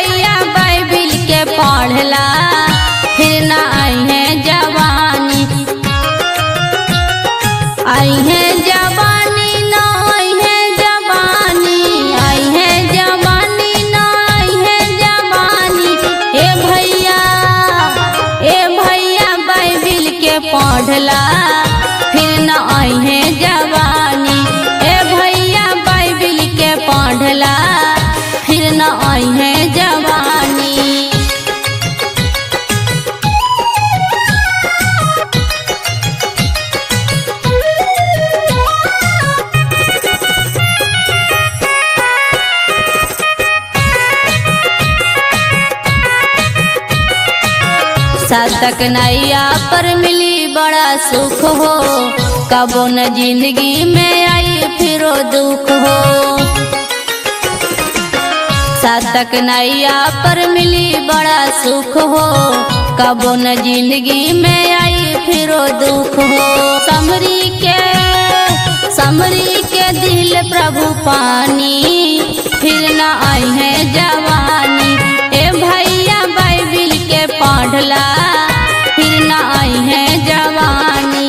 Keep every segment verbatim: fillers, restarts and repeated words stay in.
भैया बाइबिल के पढ़ला फिर न आई है जवानी, आई है जवानी न आई है जवानी, आई है जवानी न आई है जवानी। ए भैया ए भैया बाइबिल के पढ़ला फिर न आई है जवानी, ए भैया बाइबिल के पढ़ला फिर न आई है जवानी। सातक नैया पर मिली बड़ा सुख हो, कबो न जिंदगी में आई फिरो दुख हो। सातक नैया पर मिली बड़ा सुख हो, कबो न जिंदगी में आई फिरो दुख हो। समरी के समरी के दिल प्रभु पानी फिर न आई है जवानी, ए भैया बाइबिल के पढ़ला फिर न आई है जवानी।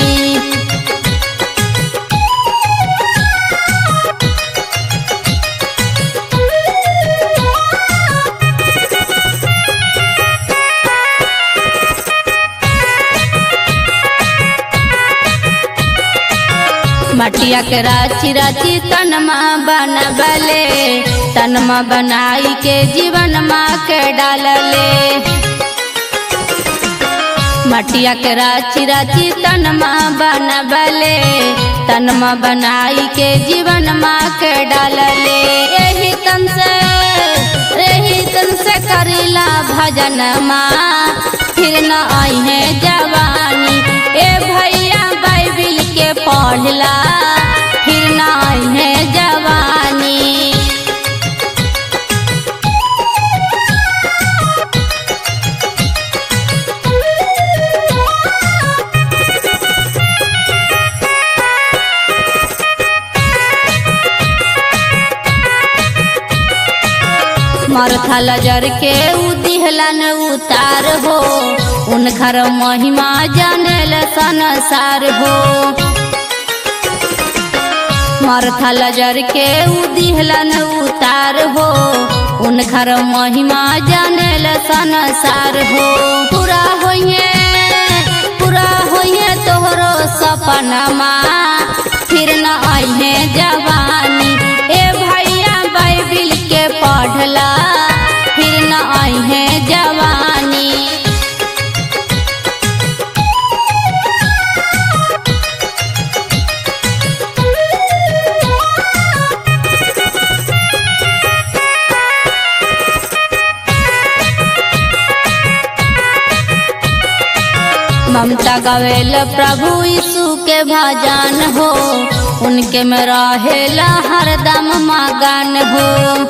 मटिया के राची राची तनमा बनबले, तनमा बनाई के जीवन माँ के डालले। मटिया के राची राची तनमा बनबले, तनमा बनाई के जीवन माँ के डालले। यही तन से यही तन से करीला भजन माँ फिर न आई है जवानी, ए भैया बाइबिल के पढ़ला फिर न आई है जवानी। मरथा लजर के उदिहलन उतार हो, उनकर महिमा जानल संसार हो। मरथा लजर के उदिहलन उतार हो, उनकर महिमा जानल संसार हो। पूरा होइए पूरा होइए तोहरो सपनमा फिर न आई है जवानी, ए भैया बाइबिल के पढ़ला फिर न आई है जवानी। ममता गवेल प्रभु यीशु के भजन हो, उनके में रहेला हरदम मगन हो।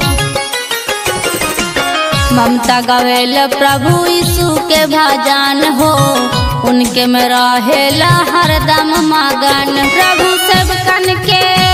ममता गवेल प्रभु यीशु के भजन हो, उनके में रहेला हरदम मगन। प्रभु सेवकन के